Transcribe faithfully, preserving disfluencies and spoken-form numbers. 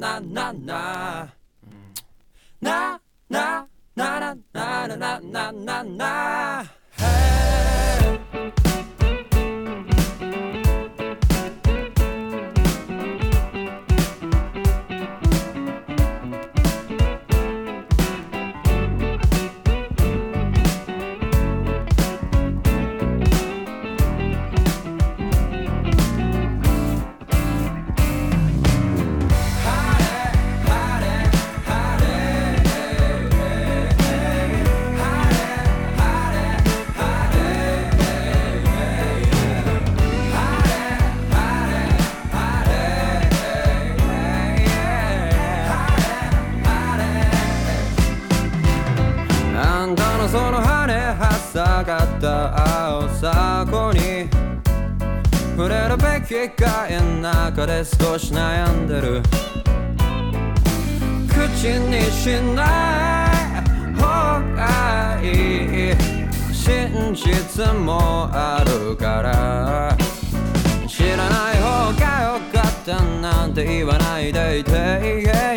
ななななななななななななその羽はさかった青さこに触れるべきかい中で少し悩んでる口にしない方がいい真実もあるから知らない方がよかったなんて言わないでいて